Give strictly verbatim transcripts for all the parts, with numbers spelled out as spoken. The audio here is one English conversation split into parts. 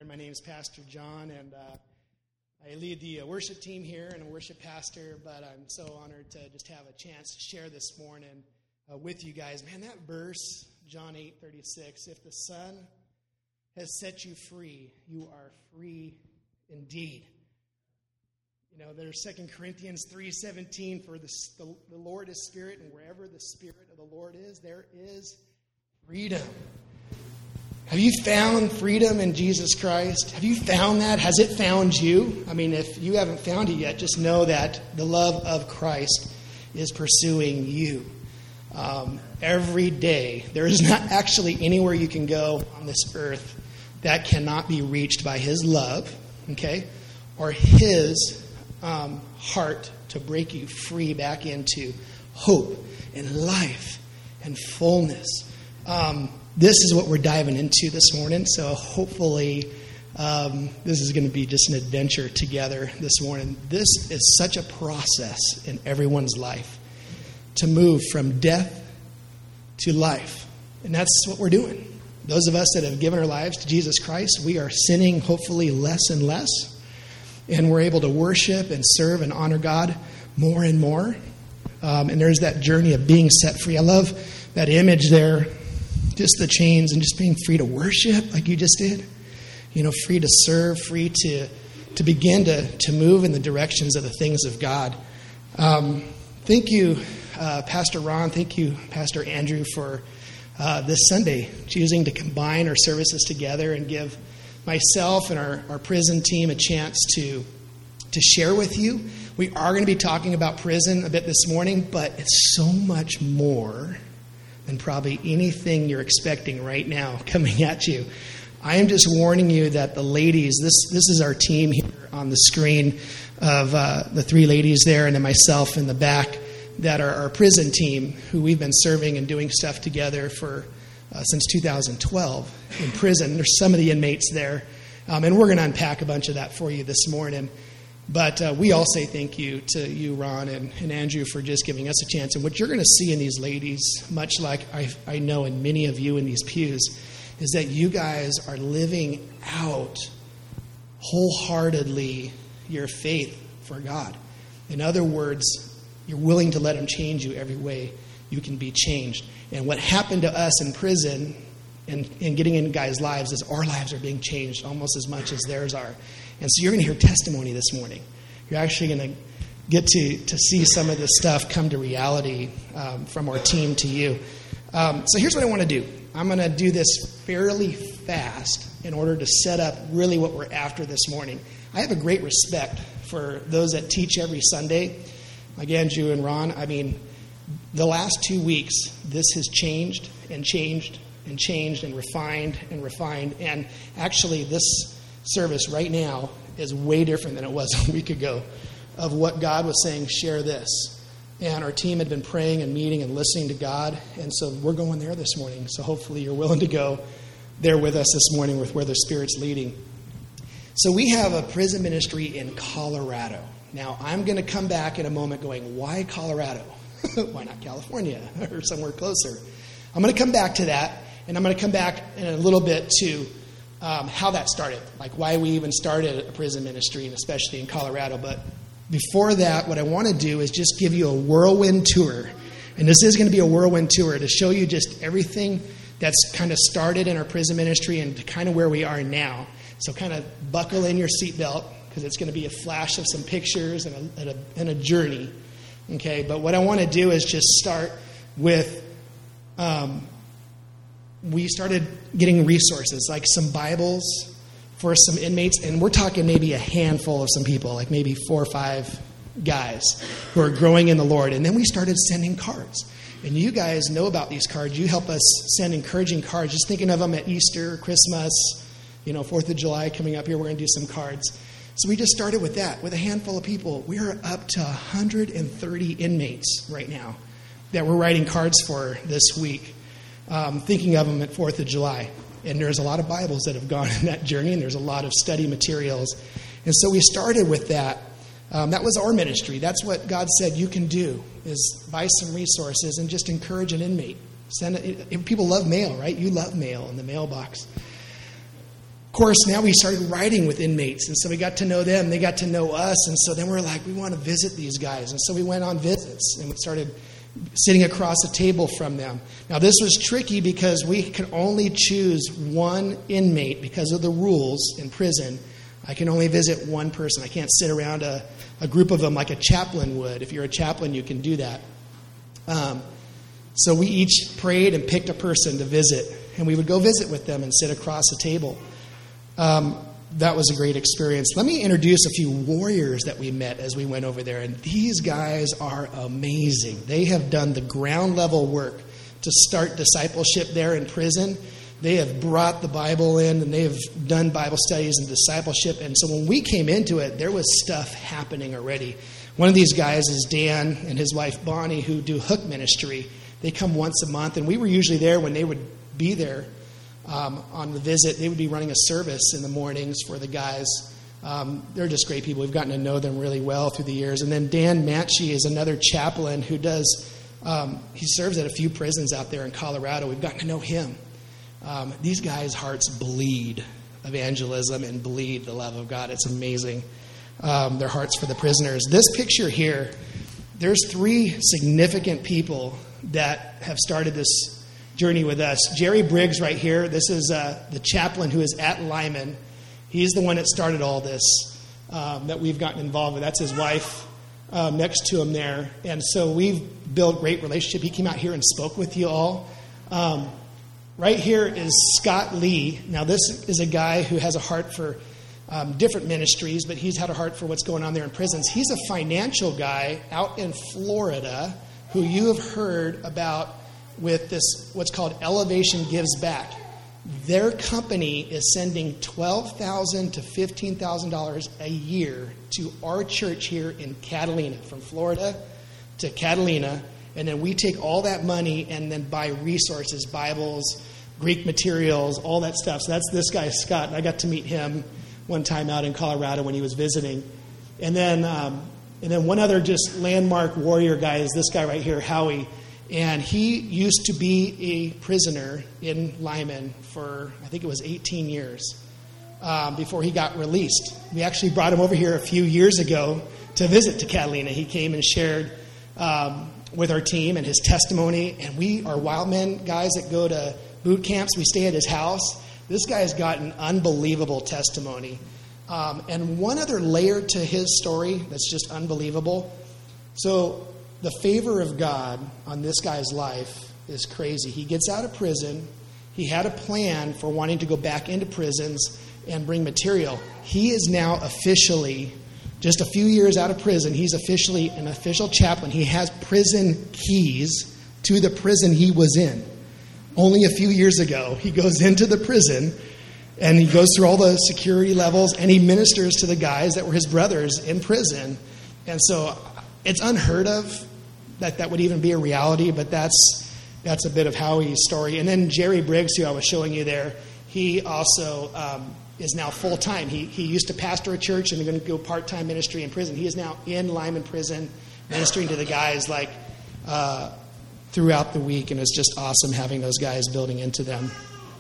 My name is Pastor John, and uh, I lead the uh, worship team here and a worship pastor, but I'm so honored to just have a chance to share this morning uh, with you guys. Man, that verse, John eight thirty-six, if the Son has set you free, you are free indeed. You know, there's Second Corinthians three seventeen, for the, the, the Lord is Spirit, and wherever the Spirit of the Lord is, there is freedom. Have you found freedom in Jesus Christ? Have you found that? Has it found you? I mean, if you haven't found it yet, just know that the love of Christ is pursuing you. Um, every day, there is not actually anywhere you can go on this earth that cannot be reached by His love, okay, or His um, heart to break you free back into hope and life and fullness. Um, this is what we're diving into this morning, so hopefully um, this is going to be just an adventure together this morning. This is such a process in everyone's life to move from death to life, and that's what we're doing. Those of us that have given our lives to Jesus Christ, we are sinning hopefully less and less, and we're able to worship and serve and honor God more and more. Um, and there's that journey of being set free. I love that image there, just the chains and just being free to worship like you just did. You know, free to serve, free to to begin to, to move in the directions of the things of God. Um, thank you, uh, Pastor Ron. Thank you, Pastor Andrew, for uh, this Sunday choosing to combine our services together and give myself and our, our prison team a chance to to share with you. We are going to be talking about prison a bit this morning, but it's so much more than probably anything you're expecting right now coming at you. I am just warning you that the ladies, this this is our team here on the screen of uh, the three ladies there and then myself in the back that are our prison team who we've been serving and doing stuff together for uh, since two thousand twelve in prison. There's some of the inmates there, um, and we're going to unpack a bunch of that for you this morning. But uh, we all say thank you to you, Ron, and, and Andrew, for just giving us a chance. And what you're going to see in these ladies, much like I, I know in many of you in these pews, is that you guys are living out wholeheartedly your faith for God. In other words, you're willing to let Him change you every way you can be changed. And what happened to us in prison and, and getting in guys' lives is our lives are being changed almost as much as theirs are. And so you're going to hear testimony this morning. You're actually going to get to, to see some of this stuff come to reality um, from our team to you. Um, so here's what I want to do. I'm going to do this fairly fast in order to set up really what we're after this morning. I have a great respect for those that teach every Sunday, like Andrew and Ron. I mean, the last two weeks, this has changed and changed and changed and refined and refined. And actually, this service right now is way different than it was a week ago of what God was saying, share this. And our team had been praying and meeting and listening to God. And so we're going there this morning. So hopefully you're willing to go there with us this morning with where the Spirit's leading. So we have a prison ministry in Colorado. Now, I'm going to come back in a moment going, why Colorado? Why not California or somewhere closer? I'm going to come back to that. And I'm going to come back in a little bit to Um, how that started, like why we even started a prison ministry, and especially in Colorado. But before that, what I want to do is just give you a whirlwind tour. And this is going to be a whirlwind tour to show you just everything that's kind of started in our prison ministry and to kind of where we are now. So kind of buckle in your seatbelt because it's going to be a flash of some pictures and a, and a, and a journey. Okay, but what I want to do is just start with... Um, we started getting resources, like some Bibles for some inmates, and we're talking maybe a handful of some people, like maybe four or five guys who are growing in the Lord. And then we started sending cards. And you guys know about these cards. You help us send encouraging cards. Just thinking of them at Easter, Christmas, you know, fourth of July coming up here, we're going to do some cards. So we just started with that, with a handful of people. We are up to one hundred thirty inmates right now that we're writing cards for this week. Um, thinking of them at fourth of July. And there's a lot of Bibles that have gone in that journey, and there's a lot of study materials. And so we started with that. Um, that was our ministry. That's what God said you can do, is buy some resources and just encourage an inmate. Send it. People love mail, right? You love mail in the mailbox. course, now we started writing with inmates, and so we got to know them. They got to know us, and so then we were like, we want to visit these guys. And so we went on visits, and we started sitting across a table from them. Now, this was tricky because we could only choose one inmate because of the rules in prison. I can only visit one person. I can't sit around a, a group of them like a chaplain would. If you're a chaplain, you can do that. Um, so we each prayed and picked a person to visit, and we would go visit with them and sit across a table. Um, that was a great experience. Let me introduce a few warriors that we met as we went over there, and these guys are amazing. They have done the ground level work to start discipleship there in prison. They have brought the Bible in, and they have done Bible studies and discipleship. And so when we came into it, there was stuff happening already. One of these guys is Dan and his wife Bonnie, who do Hook Ministry. They come once a month, and we were usually there when they would be there um, on the visit. They would be running a service in the mornings for the guys. Um, they're just great people. We've gotten to know them really well through the years. And then Dan Matchie is another chaplain who does, um, he serves at a few prisons out there in Colorado. We've gotten to know him. Um, these guys' hearts bleed evangelism and bleed the love of God. It's amazing. Um, their hearts for the prisoners. This picture here, there's three significant people that have started this journey with us. Jerry Briggs right here. This is uh, the chaplain who is at Lyman. He's the one that started all this um, that we've gotten involved with. That's his wife um, next to him there. And so we've built great relationship. He came out here and spoke with you all. Um, Right here is Scott Lee. Now, this is a guy who has a heart for um, different ministries, but he's had a heart for what's going on there in prisons. He's a financial guy out in Florida who you have heard about with this, what's called Elevation Gives Back. Their company is sending twelve thousand dollars to fifteen thousand dollars a year to our church here in Catalina, from Florida to Catalina. And then we take all that money and then buy resources, Bibles, Greek materials, all that stuff. So that's this guy, Scott. And I got to meet him one time out in Colorado when he was visiting. And then um, and then one other just landmark warrior guy is this guy right here, Howie. And he used to be a prisoner in Lyman for, I think it was eighteen years um, before he got released. We actually brought him over here a few years ago to visit to Catalina. He came and shared um, with our team and his testimony. And we are wild men guys that go to boot camps. We stay at his house. This guy's got an unbelievable testimony. Um, and one other layer to his story that's just unbelievable. So the favor of God on this guy's life is crazy. He gets out of prison. He had a plan for wanting to go back into prisons and bring material. He is now officially, just a few years out of prison, he's officially an official chaplain. He has prison keys to the prison he was in. Only a few years ago, he goes into the prison, and he goes through all the security levels, and he ministers to the guys that were his brothers in prison. And so it's unheard of that that would even be a reality, but that's that's a bit of Howie's story. And then Jerry Briggs, who I was showing you there, he also um, is now full-time. He he used to pastor a church and going to go part-time ministry in prison. He is now in Lyman Prison ministering to the guys like uh, throughout the week, and it's just awesome having those guys building into them.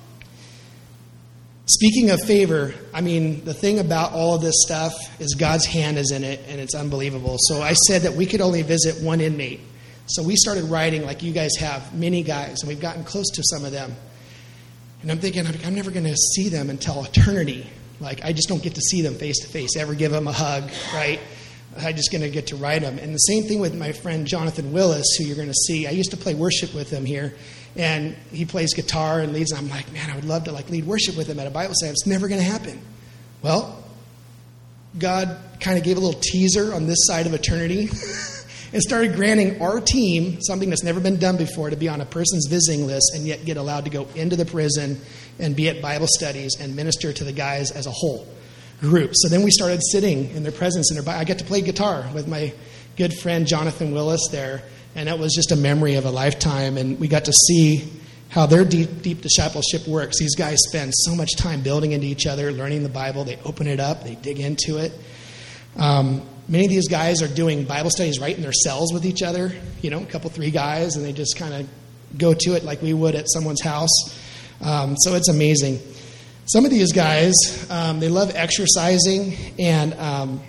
Speaking of favor, I mean, the thing about all of this stuff is God's hand is in it, and it's unbelievable. So I said that we could only visit one inmate. So we started writing like you guys have, many guys, and we've gotten close to some of them. And I'm thinking, I'm never going to see them until eternity. Like, I just don't get to see them face to face, ever give them a hug, right? I'm just going to get to write them. And the same thing with my friend Jonathan Willis, who you're going to see. I used to play worship with him here, and he plays guitar and leads. And I'm like, man, I would love to like lead worship with him at a Bible study. It's never going to happen. Well, God kind of gave a little teaser on this side of eternity and started granting our team something that's never been done before, to be on a person's visiting list and yet get allowed to go into the prison and be at Bible studies and minister to the guys as a whole group. So then we started sitting in their presence. And I got to play guitar with my good friend Jonathan Willis there, and that was just a memory of a lifetime. And we got to see how their deep, deep discipleship works. These guys spend so much time building into each other, learning the Bible. They open it up. They dig into it. Um, many of these guys are doing Bible studies right in their cells with each other, you know, a couple, three guys, and they just kind of go to it like we would at someone's house. Um, so it's amazing. some of these guys, um, they love exercising, and um,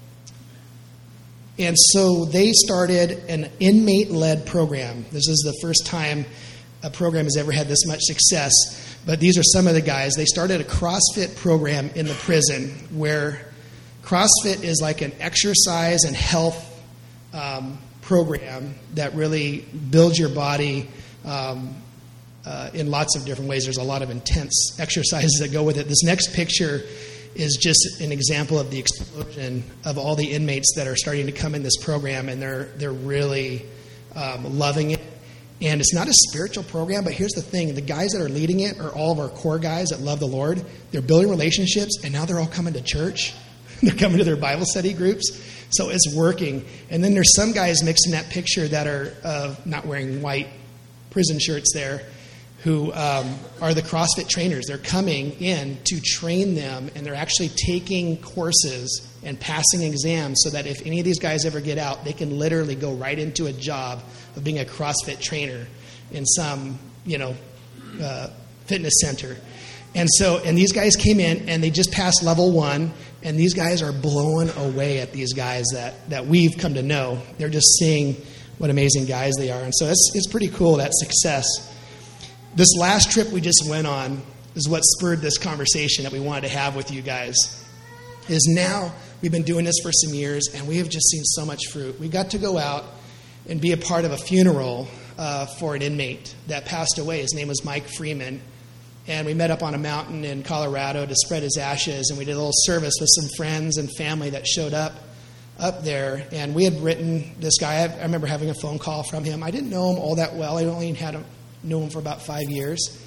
and so they started an inmate-led program. This is the first time a program has ever had this much success. But these are some of the guys. They started a CrossFit program in the prison, where CrossFit is like an exercise and health um, program that really builds your body um, uh, in lots of different ways. There's a lot of intense exercises that go with it. This next picture is just an example of the explosion of all the inmates that are starting to come in this program, and they're they're really um, loving it. And it's not a spiritual program, but here's the thing. The guys that are leading it are all of our core guys that love the Lord. They're building relationships, and now they're all coming to church. They're coming to their Bible study groups. So it's working. And then there's some guys mixed in that picture that are uh, not wearing white prison shirts there, who um, are the CrossFit trainers. They're coming in to train them, and they're actually taking courses and passing exams so that if any of these guys ever get out, they can literally go right into a job of being a CrossFit trainer in some, you know, uh, fitness center. And so, and these guys came in, and they just passed level one, and these guys are blowing away at these guys that, that we've come to know. They're just seeing what amazing guys they are. And so it's, it's pretty cool, that success. This last trip we just went on is what spurred this conversation that we wanted to have with you guys. Is now we've been doing this for some years, and we have just seen so much fruit. We got to go out and be a part of a funeral uh, for an inmate that passed away. His name was Mike Freeman. And we met up on a mountain in Colorado to spread his ashes, and we did a little service with some friends and family that showed up up there. And we had written this guy. I remember having a phone call from him. I didn't know him all that well. I only had him, knew him for about five years.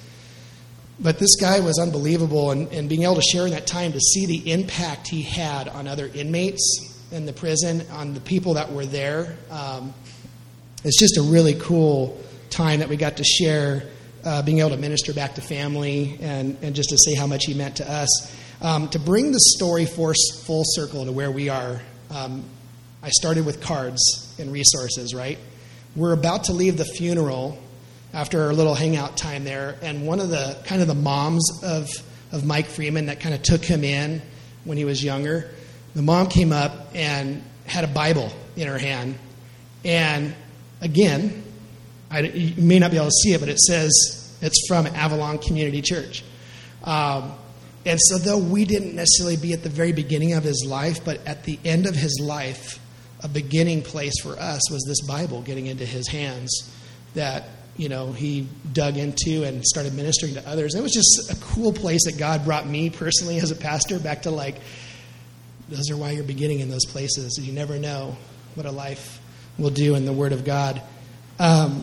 But this guy was unbelievable, and, and being able to share in that time to see the impact he had on other inmates in the prison, on the people that were there. Um, it's just a really cool time that we got to share, uh, being able to minister back to family and, and just to say how much he meant to us. Um, to bring the story for, full circle to where we are, um, I started with cards and resources, right? We're about to leave the funeral after our little hangout time there, and one of the kind of the moms of, of Mike Freeman that kind of took him in when he was younger, the mom came up and had a Bible in her hand. And again, I, you may not be able to see it, but it says it's from Avalon Community Church. Um, and so though we didn't necessarily be at the very beginning of his life, but at the end of his life, a beginning place for us was this Bible getting into his hands that, you know, he dug into and started ministering to others. It was just a cool place that God brought me personally as a pastor back to, like, those are why you're beginning in those places. You never know what a life will do in the Word of God. Um,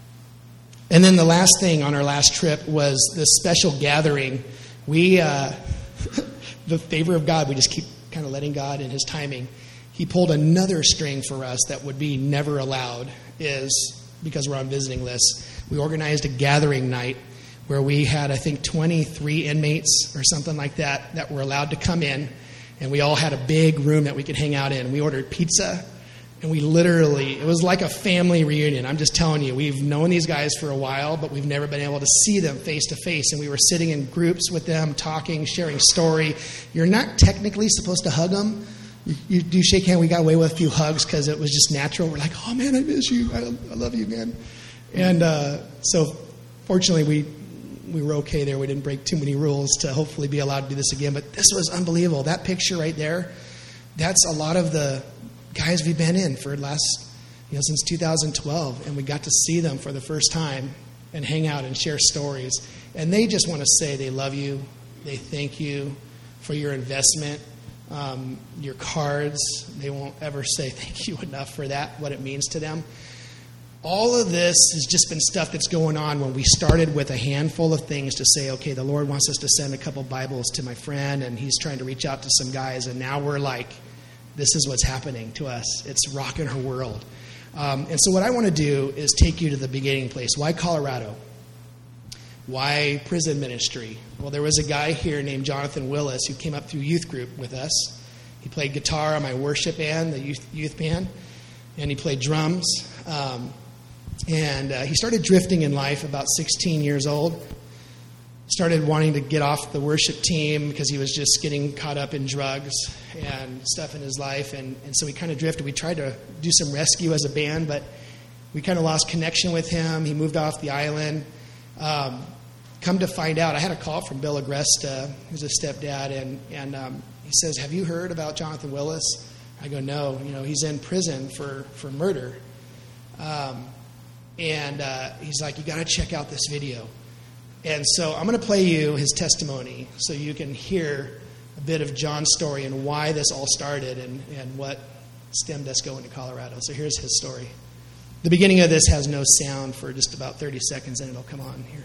and then the last thing on our last trip was this special gathering. We, uh, the favor of God, we just keep kind of letting God in his timing. He pulled another string for us that would be never allowed, is because we're on visiting lists. We organized a gathering night where we had, I think, twenty-three inmates or something like that that were allowed to come in, and we all had a big room that we could hang out in. We ordered pizza, and we literally, it was like a family reunion. I'm just telling you, we've known these guys for a while, but we've never been able to see them face to face, and we were sitting in groups with them, talking, sharing story. You're not technically supposed to hug them. You, you do shake hand. We got away with a few hugs because it was just natural. We're like, oh, man, I miss you. I, I love you, man. And uh, so fortunately, we we were okay there. We didn't break too many rules to hopefully be allowed to do this again. But this was unbelievable. That picture right there, that's a lot of the guys we've been in for last, you know, since two thousand twelve. And we got to see them for the first time and hang out and share stories. And they just want to say they love you. They thank you for your investment. Um, your cards, they won't ever say thank you enough for that, what it means to them. All of this has just been stuff that's going on when we started with a handful of things to say, okay, the Lord wants us to send a couple Bibles to my friend, and he's trying to reach out to some guys, and now we're like, this is what's happening to us. It's rocking our world. Um, and so what I want to do is take you to the beginning place. Why Colorado? Why prison ministry? Well, there was a guy here named Jonathan Willis who came up through youth group with us. He played guitar on my worship band, the youth, youth band, and he played drums. Um, and uh, he started drifting in life about sixteen years old. started wanting to get off the worship team because he was just getting caught up in drugs and stuff in his life. And, and so we kind of drifted. We tried to do some rescue as a band, but we kind of lost connection with him. He moved off the island. Um, come to find out, I had a call from Bill Agresta, who's a stepdad, and, and um, he says, have you heard about Jonathan Willis? I go, no. You know, he's in prison for, for murder. Um, and uh, he's like, you got to check out this video. And so I'm going to play you his testimony so you can hear a bit of John's story and why this all started and, and what stemmed us going to Colorado. So here's his story. The beginning of this has no sound for just about thirty seconds, and it'll come on here.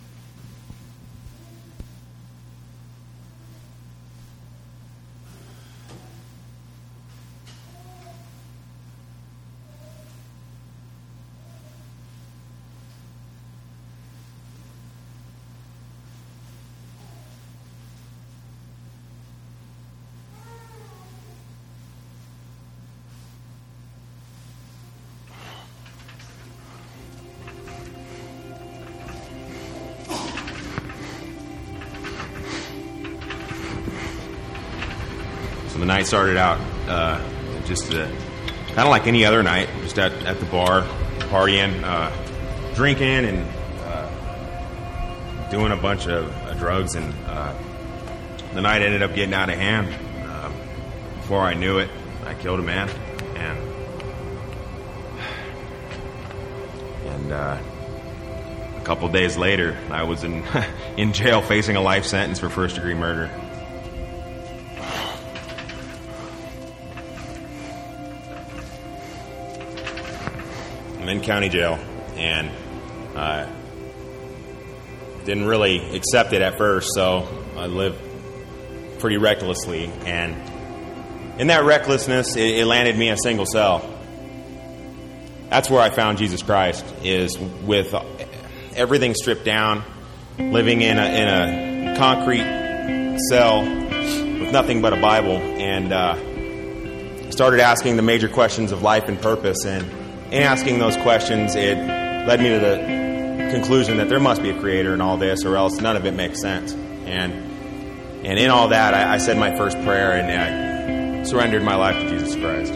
So the night started out uh, just uh, kind of like any other night, just at, at the bar, partying, uh, drinking, and uh, doing a bunch of uh, drugs. And uh, the night ended up getting out of hand. Uh, before I knew it, I killed a man. And, and uh, a couple days later, I was in, in jail facing a life sentence for first-degree murder. I'm in county jail, and uh, didn't really accept it at first, so I lived pretty recklessly. And in that recklessness, it, it landed me a single cell. That's where I found Jesus Christ, is with everything stripped down, living in a, in a concrete cell with nothing but a Bible, and uh, started asking the major questions of life and purpose. And in asking those questions, it led me to the conclusion that there must be a creator in all this, or else none of it makes sense. And and in all that, I, I said my first prayer, and I surrendered my life to Jesus Christ.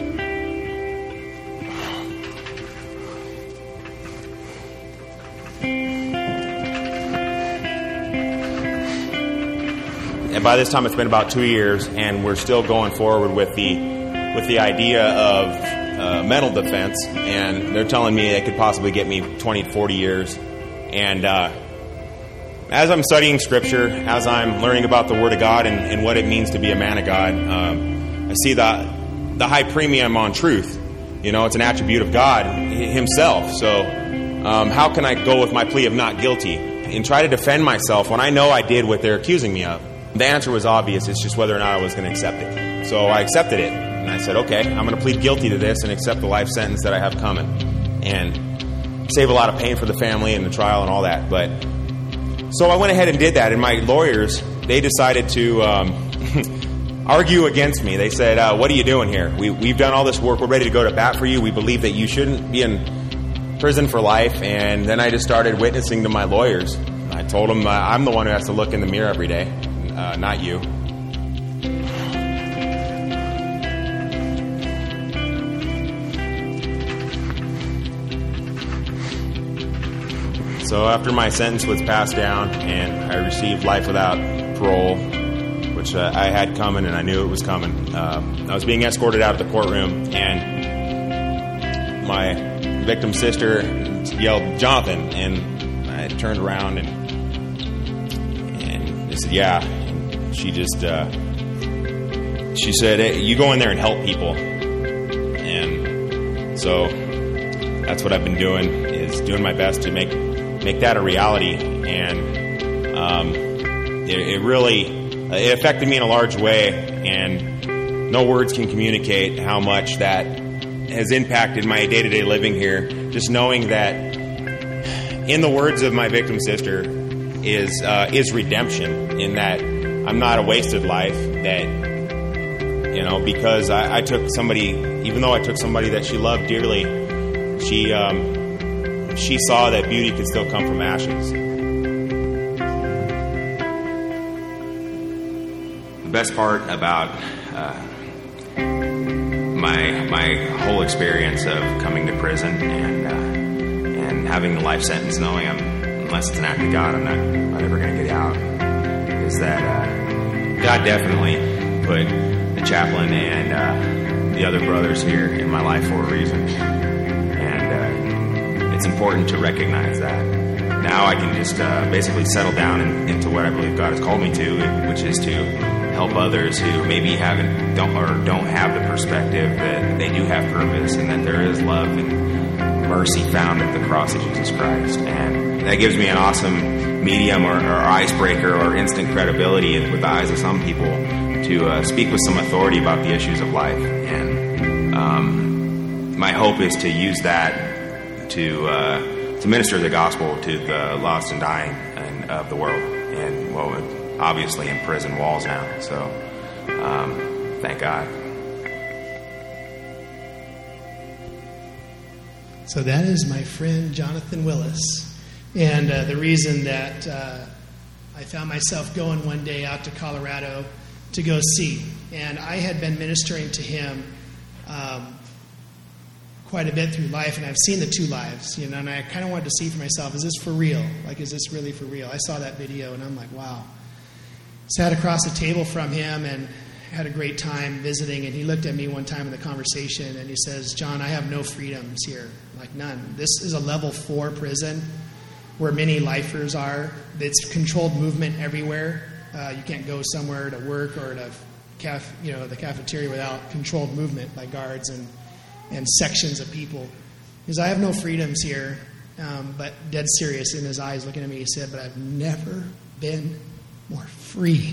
And by this time, it's been about two years, and we're still going forward with the with the idea of Uh, mental defense, and they're telling me they could possibly get me twenty, forty years. And uh, as I'm studying Scripture, as I'm learning about the Word of God and, and what it means to be a man of God, um, I see the, the high premium on truth. You know, it's an attribute of God himself. So um, how can I go with my plea of not guilty and try to defend myself when I know I did what they're accusing me of? The answer was obvious. It's just whether or not I was going to accept it. So I accepted it. And I said, okay, I'm going to plead guilty to this and accept the life sentence that I have coming, and save a lot of pain for the family and the trial and all that. But so I went ahead and did that, and my lawyers, they decided to um, argue against me. They said, uh, what are you doing here? We, we've done all this work. We're ready to go to bat for you. We believe that you shouldn't be in prison for life. And then I just started witnessing to my lawyers. I told them uh, I'm the one who has to look in the mirror every day, uh, not you. So after my sentence was passed down and I received life without parole, which uh, I had coming and I knew it was coming, uh, I was being escorted out of the courtroom, and my victim's sister yelled, "Jonathan," and I turned around and and they said, "Yeah." And she just, uh, she said, "Hey, you go in there and help people." And so that's what I've been doing, is doing my best to make make that a reality. And um, it, it really it affected me in a large way, and no words can communicate how much that has impacted my day-to-day living here. Just knowing that, in the words of my victim sister, is uh, is redemption, in that I'm not a wasted life, that, you know, because I, I took somebody, even though I took somebody that she loved dearly, she um, she saw that beauty could still come from ashes. best part about uh, my my whole experience of coming to prison and uh, and having the life sentence, knowing I'm, unless it's an act of God, I'm not, I'm not ever going to get out, is that uh, God definitely put the chaplain and uh, the other brothers here in my life for a reason. And uh, it's important to recognize that. Now I can just uh, basically settle down in, into what I believe God has called me to, which is to help others who maybe haven't don't or don't have the perspective that they do have purpose and that there is love and mercy found at the cross of Jesus Christ. And that gives me an awesome medium or, or icebreaker or instant credibility with the eyes of some people to uh, speak with some authority about the issues of life. And um, my hope is to use that to uh, to minister the gospel to the lost and dying and, of the world. And, well, obviously in prison walls now. So, um, thank God. So that is my friend Jonathan Willis. And uh, the reason that uh, I found myself going one day out to Colorado to go see. And I had been ministering to him um, quite a bit through life, and I've seen the two lives, you know, and I kind of wanted to see for myself, is this for real? Like, is this really for real? I saw that video, and I'm like, wow. Sat across the table from him and had a great time visiting, and he looked at me one time in the conversation, and he says, John, I have no freedoms here, like none. This is a level four prison where many lifers are. It's controlled movement everywhere. Uh, you can't go somewhere to work or to caf- you know, the cafeteria without controlled movement by guards and, and sections of people. Because I have no freedoms here, um, but dead serious in his eyes looking at me, he said, but I've never been more free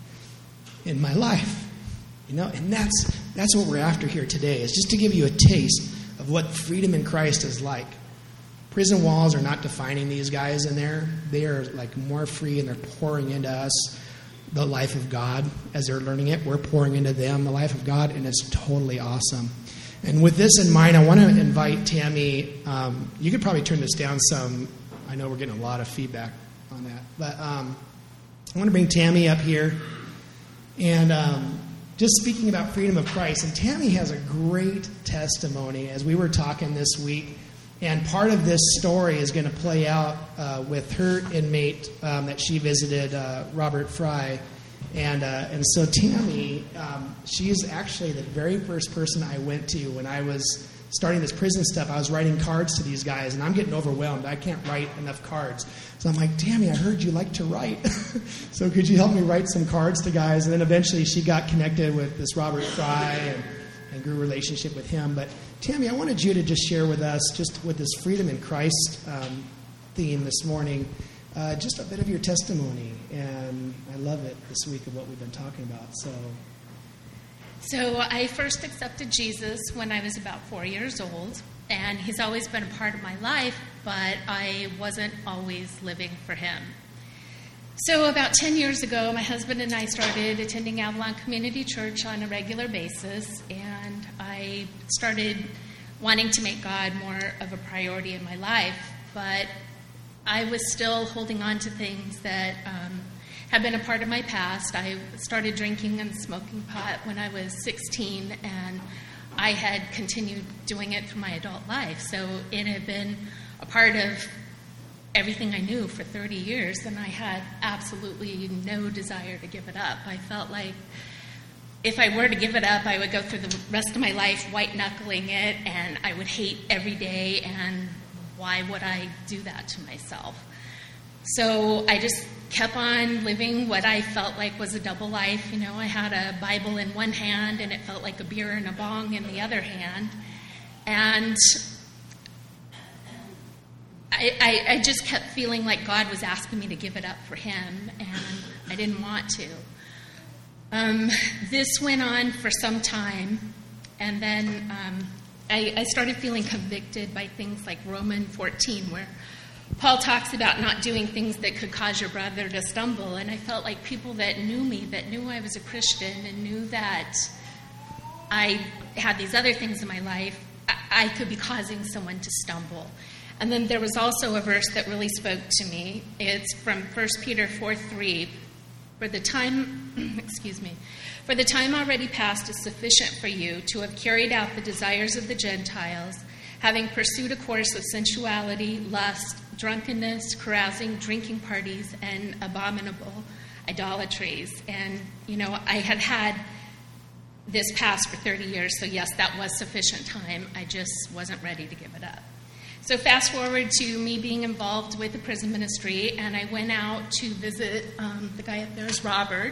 in my life. You know, and that's that's what we're after here today, is just to give you a taste of what freedom in Christ is like. Prison walls are not defining these guys in there. They are like more free, and they're pouring into us the life of God as they're learning it. We're pouring into them the life of God, and it's totally awesome. And with this in mind, I want to invite Tammy. Um, you could probably turn this down some. I know we're getting a lot of feedback on that. But um, I want to bring Tammy up here. And um, just speaking about freedom of Christ. And Tammy has a great testimony as we were talking this week. And part of this story is going to play out uh, with her inmate um, that she visited, uh, Robert Fry. And uh, and so Tammy, um, she's actually the very first person I went to when I was starting this prison stuff. I was writing cards to these guys, and I'm getting overwhelmed. I can't write enough cards. So I'm like, Tammy, I heard you like to write. So could you help me write some cards to guys? And then eventually she got connected with this Robert Fry and, and grew a relationship with him. But Tammy, I wanted you to just share with us, just with this freedom in Christ um, theme this morning, uh, just a bit of your testimony. And I love it this week of what we've been talking about. So... So I first accepted Jesus when I was about four years old, and he's always been a part of my life, but I wasn't always living for him. So about ten years ago, my husband and I started attending Avalon Community Church on a regular basis, and I started wanting to make God more of a priority in my life, but I was still holding on to things that um, have been a part of my past. I started drinking and smoking pot when I was sixteen, and I had continued doing it through my adult life. So it had been a part of everything I knew for thirty years, and I had absolutely no desire to give it up. I felt like if I were to give it up, I would go through the rest of my life white-knuckling it, and I would hate every day, and why would I do that to myself? So I just kept on living what I felt like was a double life. You know, I had a Bible in one hand, and it felt like a beer and a bong in the other hand. And I, I, I just kept feeling like God was asking me to give it up for him, and I didn't want to. Um, this went on for some time, and then um, I, I started feeling convicted by things like Romans fourteen, where Paul talks about not doing things that could cause your brother to stumble, and I felt like people that knew me, that knew I was a Christian and knew that I had these other things in my life, I, I could be causing someone to stumble. And then there was also a verse that really spoke to me. It's from First Peter four three, For the time, excuse me, for the time already past is sufficient for you to have carried out the desires of the Gentiles, having pursued a course of sensuality, lust, drunkenness, carousing, drinking parties, and abominable idolatries. And, you know, I had had this past for thirty years, so yes, that was sufficient time. I just wasn't ready to give it up. So fast forward to me being involved with the prison ministry, and I went out to visit, um, the guy up there is Robert.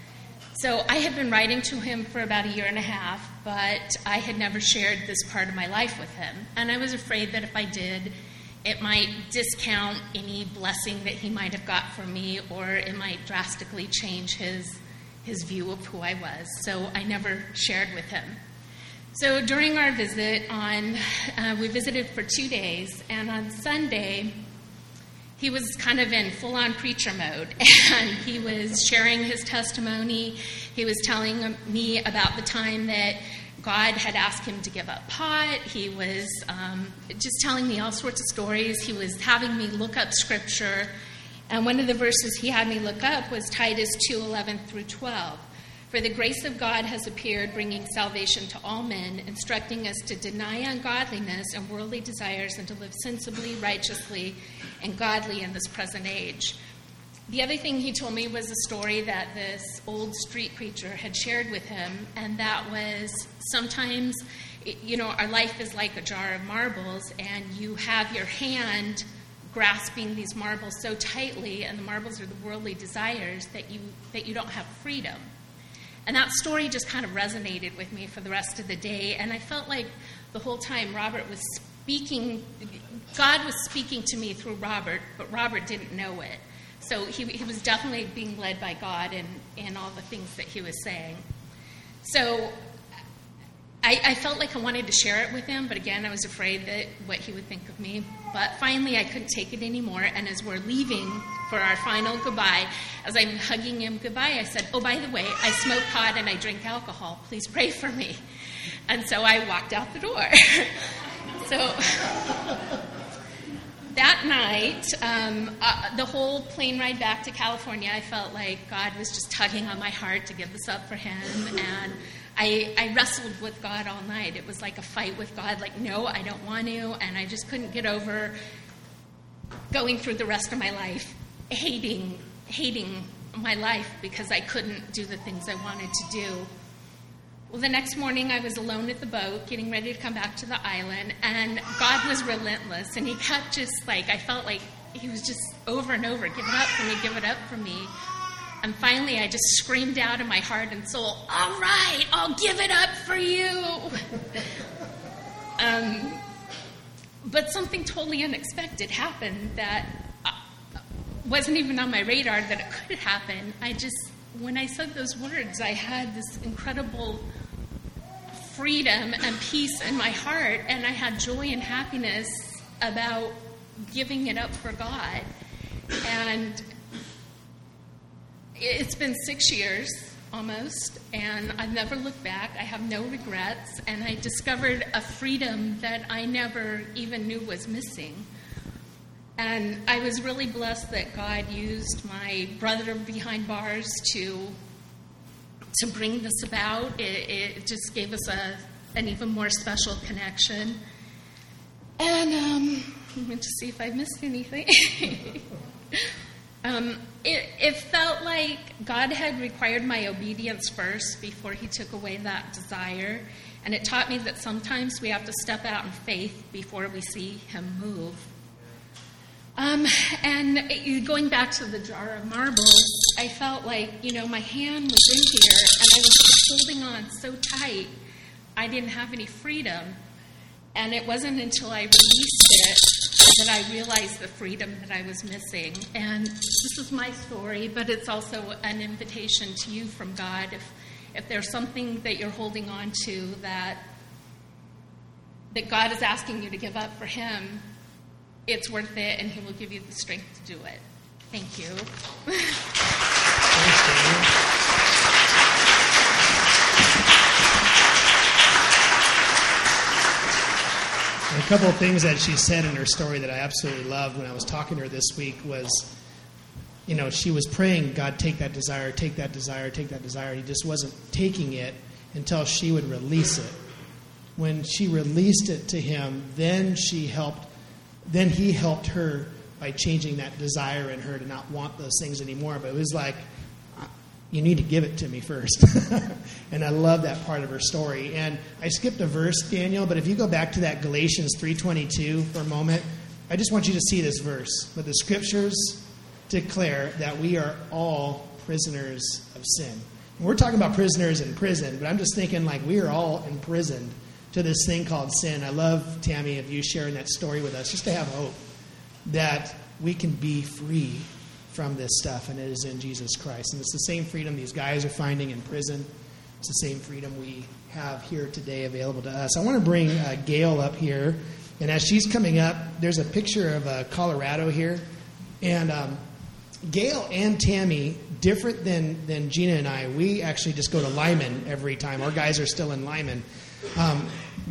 So I had been writing to him for about a year and a half, but I had never shared this part of my life with him. And I was afraid that if I did, it might discount any blessing that he might have got from me, or it might drastically change his his view of who I was. So I never shared with him. So during our visit, on uh, we visited for two days, and on Sunday, he was kind of in full-on preacher mode, and he was sharing his testimony. He was telling me about the time that God had asked him to give up pot. He was um, just telling me all sorts of stories. He was having me look up scripture. And one of the verses he had me look up was Titus two eleven through twelve. For the grace of God has appeared, bringing salvation to all men, instructing us to deny ungodliness and worldly desires and to live sensibly, righteously, and godly in this present age. The other thing he told me was a story that this old street preacher had shared with him, and that was sometimes, you know, our life is like a jar of marbles, and you have your hand grasping these marbles so tightly, and the marbles are the worldly desires, that you that you don't have freedom. And that story just kind of resonated with me for the rest of the day, and I felt like the whole time Robert was speaking, God was speaking to me through Robert, but Robert didn't know it. So he, he was definitely being led by God in, in all the things that he was saying. So I, I felt like I wanted to share it with him, but again, I was afraid that what he would think of me. But finally, I couldn't take it anymore, and as we're leaving for our final goodbye, as I'm hugging him goodbye, I said, oh, by the way, I smoke pot and I drink alcohol. Please pray for me. And so I walked out the door. So that night, um, uh, the whole plane ride back to California, I felt like God was just tugging on my heart to give this up for him, and I, I wrestled with God all night. It was like a fight with God, like, no, I don't want to, and I just couldn't get over going through the rest of my life hating, hating my life because I couldn't do the things I wanted to do. Well, the next morning I was alone at the boat, getting ready to come back to the island, and God was relentless, and he kept just like, I felt like he was just over and over, give it up for me, give it up for me. And finally, I just screamed out in my heart and soul, all right, I'll give it up for you. um, but something totally unexpected happened that wasn't even on my radar that it could happen. I just, when I said those words, I had this incredible freedom and peace in my heart, and I had joy and happiness about giving it up for God. And it's been six years almost, and I've never looked back. I have no regrets, and I discovered a freedom that I never even knew was missing. And I was really blessed that God used my brother behind bars to to bring this about. It, it just gave us a an even more special connection. And um, I'm going to see if I missed anything. Um, it, it felt like God had required my obedience first before he took away that desire. And it taught me that sometimes we have to step out in faith before we see him move. Um, and it, going back to the jar of marbles, I felt like, you know, my hand was in here and I was holding on so tight, I didn't have any freedom. And it wasn't until I released it that I realized the freedom that I was missing. And this is my story, but it's also an invitation to you from God. If if there's something that you're holding on to that that God is asking you to give up for him, it's worth it, and he will give you the strength to do it. Thank you. A couple of things that she said in her story that I absolutely loved when I was talking to her this week was you know, she was praying, God, take that desire, take that desire, take that desire. And he just wasn't taking it until she would release it. When she released it to him, then she helped, then he helped her by changing that desire in her to not want those things anymore. But it was like, you need to give it to me first. And I love that part of her story. And I skipped a verse, Daniel, but if you go back to that Galatians three twenty-two for a moment, I just want you to see this verse. But the scriptures declare that we are all prisoners of sin. And we're talking about prisoners in prison, but I'm just thinking like we are all imprisoned to this thing called sin. I love, Tammy, of you sharing that story with us, just to have hope that we can be free from this stuff, and it is in Jesus Christ. And it's the same freedom these guys are finding in prison. It's the same freedom we have here today available to us. I want to bring uh, Gail up here, and as she's coming up, there's a picture of uh, Colorado here, and um, Gail and Tammy, different than, than Gina and I, we actually just go to Lyman every time. Our guys are still in Lyman. Um,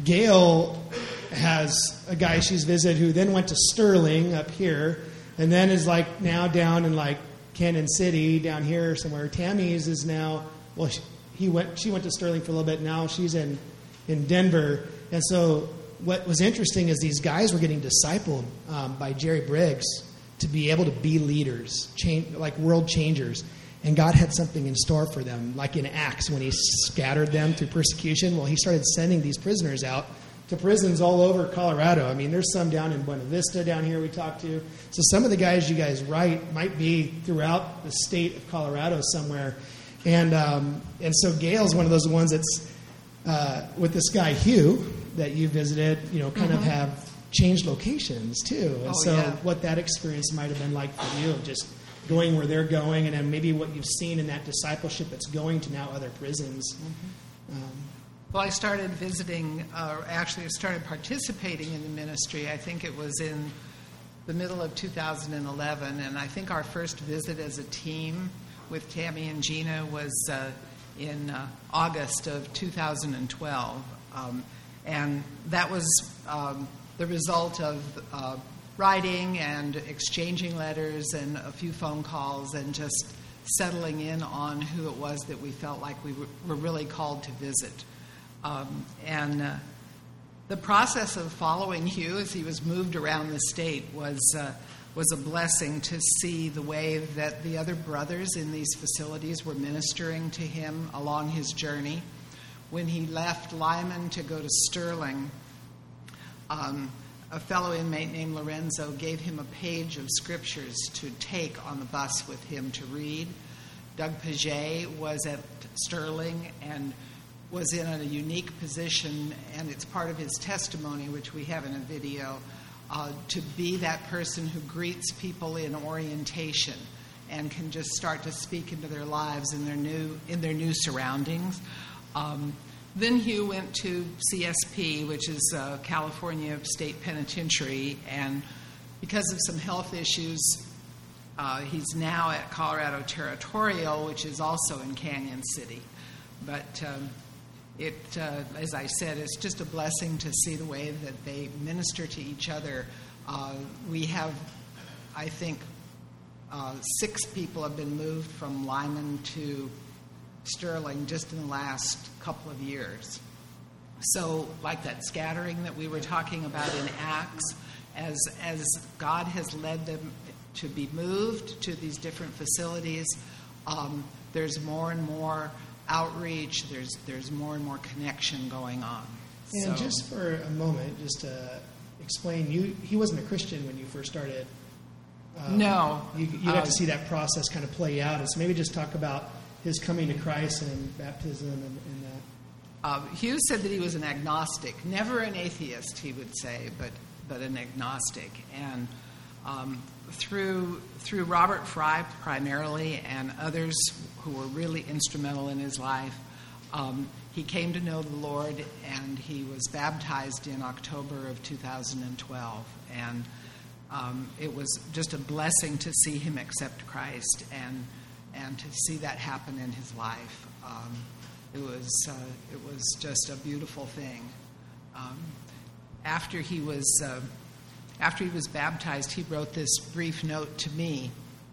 Gail has a guy she's visited who then went to Sterling up here, and then is like now down in like Cannon City down here somewhere. Tammy's is now, well, she, he went, she went to Sterling for a little bit. Now she's in, in Denver. And so what was interesting is these guys were getting discipled um, by Jerry Briggs to be able to be leaders, change, like world changers. And God had something in store for them, like in Acts when he scattered them through persecution. Well, he started sending these prisoners out to prisons all over Colorado. I mean, there's some down in Buena Vista down here we talked to. So some of the guys you guys write might be throughout the state of Colorado somewhere. And um, and so Gail's one of those ones that's uh, with this guy Hugh that you visited, you know, kind mm-hmm. of have changed locations too. And oh, so yeah. what that experience might have been like for you, just going where they're going, and then maybe what you've seen in that discipleship that's going to now other prisons. Mm-hmm. Um, Well, I started visiting, uh, actually I started participating in the ministry. I think it was in the middle of two thousand eleven, and I think our first visit as a team with Tammy and Gina was uh, in uh, August of two thousand twelve. Um, and that was um, the result of uh, writing and exchanging letters and a few phone calls and just settling in on who it was that we felt like we were really called to visit. Um, and uh, the process of following Hugh as he was moved around the state was uh, was a blessing to see the way that the other brothers in these facilities were ministering to him along his journey. When he left Lyman to go to Sterling, um, a fellow inmate named Lorenzo gave him a page of scriptures to take on the bus with him to read. Doug Paget was at Sterling and was in a unique position, and it's part of his testimony, which we have in a video, uh, to be that person who greets people in orientation and can just start to speak into their lives in their new in their new surroundings. Um, then Hugh went to C S P, which is uh, California State Penitentiary, and because of some health issues, uh, he's now at Colorado Territorial, which is also in Canyon City. But um, It, uh, as I said, it's just a blessing to see the way that they minister to each other. Uh, we have, I think, uh, six people have been moved from Lyman to Sterling just in the last couple of years. So, like that scattering that we were talking about in Acts, as as God has led them to be moved to these different facilities, um, there's more and more outreach, there's there's more and more connection going on. And so, just for a moment, just to explain, you he wasn't a Christian when you first started. Um, no. You, you uh, have to see that process kind of play out. And so maybe just talk about his coming to Christ and baptism and, and that. Uh, Hugh said that he was an agnostic, never an atheist, he would say, but but an agnostic. And um, through through Robert Fry primarily and others who were really instrumental in his life, um, he came to know the Lord, and he was baptized in October of two thousand twelve. And um, it was just a blessing to see him accept Christ and and to see that happen in his life. Um, it was uh, it was just a beautiful thing. Um, after he was uh, after he was baptized, he wrote this brief note to me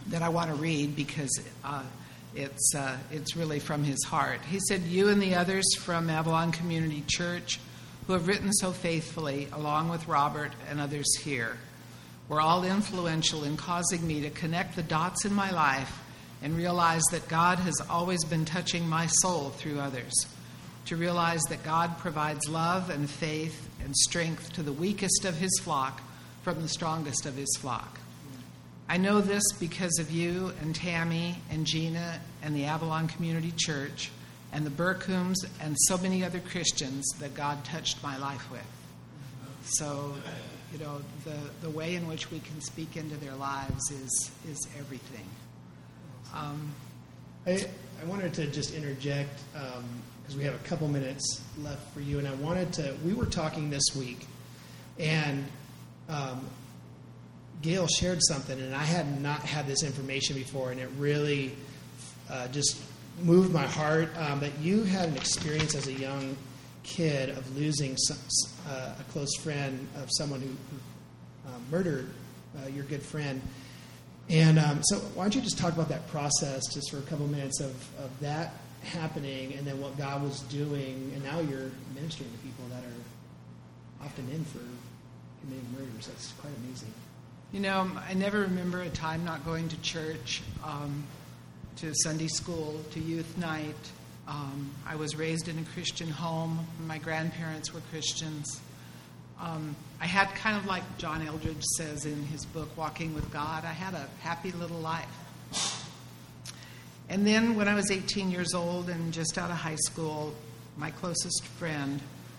that I want to read because uh, it's uh, it's really from his heart. He said, "You and the others from Avalon Community Church who have written so faithfully, along with Robert and others here, were all influential in causing me to connect the dots in my life and realize that God has always been touching my soul through others, to realize that God provides love and faith and strength to the weakest of his flock from the strongest of his flock. I know this because of you and Tammy and Gina and the Avalon Community Church and the Burkums and so many other Christians that God touched my life with." So, you know, the, the way in which we can speak into their lives is is everything. Um, I, I wanted to just interject because um, we have a couple minutes left for you, and I wanted to, we were talking this week, and um, Gail shared something, and I had not had this information before, and it really uh, just moved my heart. Um, but you had an experience as a young kid of losing some, uh, a close friend of someone who, who uh, murdered uh, your good friend. And um, so why don't you just talk about that process just for a couple minutes of, of that happening and then what God was doing, and now you're ministering to people that are often in for committing murders. That's quite amazing. You know, I never remember a time not going to church, um, to Sunday school, to youth night. Um, I was raised in a Christian home. My grandparents were Christians. Um, I had kind of like John Eldredge says in his book, Walking with God, I had a happy little life. And then when I was eighteen years old and just out of high school, my closest friend,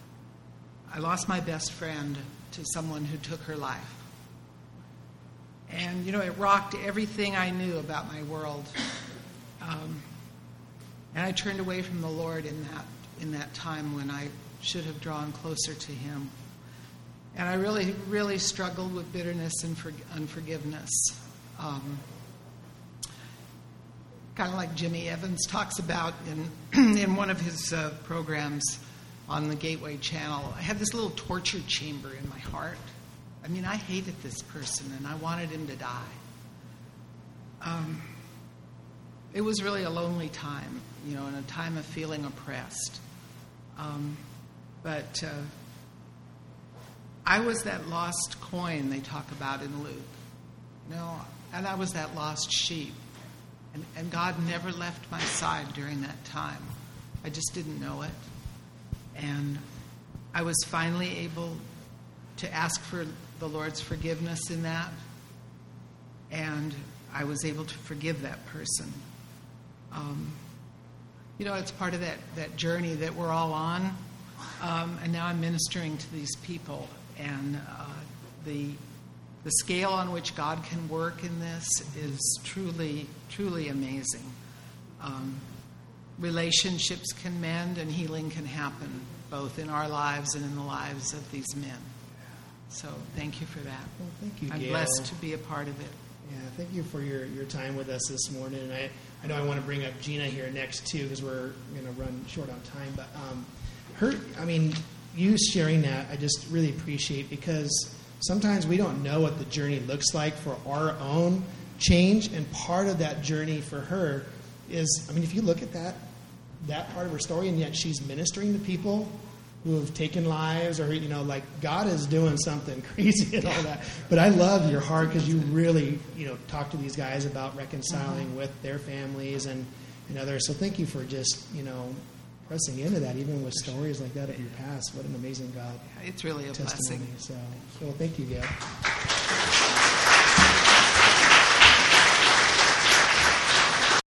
I lost my best friend to someone who took her life. And, you know, it rocked everything I knew about my world. Um, and I turned away from the Lord in that in that time when I should have drawn closer to him. And I really, really struggled with bitterness and for, unforgiveness. Um, kind of like Jimmy Evans talks about in in one of his uh, programs on the Gateway Channel. I had this little torture chamber in my heart. I mean, I hated this person, and I wanted him to die. Um, it was really a lonely time, you know, and a time of feeling oppressed. Um, but uh, I was that lost coin they talk about in Luke, you know, and I was that lost sheep. And, and God never left my side during that time. I just didn't know it. And I was finally able to ask for the Lord's forgiveness in that. And I was able to forgive that person. Um, you know, it's part of that, that journey that we're all on. Um, and now I'm ministering to these people. And uh, the the scale on which God can work in this is truly, truly amazing. Um, relationships can mend and healing can happen, both in our lives and in the lives of these men. So thank you for that. Well, thank you, I'm Gail. blessed to be a part of it. Yeah, thank you for your, your time with us this morning. And I, I know I want to bring up Gina here next, too, because we're going to run short on time. But um, her, I mean, you sharing that, I just really appreciate, because sometimes we don't know what the journey looks like for our own change. And part of that journey for her is, I mean, if you look at that, that part of her story, and yet she's ministering to people who have taken lives, or, you know, like God is doing something crazy and all that. But I love your heart, because you really, you know, talk to these guys about reconciling mm-hmm. with their families and, and others. So thank you for just, you know, pressing into that, even with stories like that of your past. What an amazing God It's really a testimony. blessing. So, well, thank you, Gail.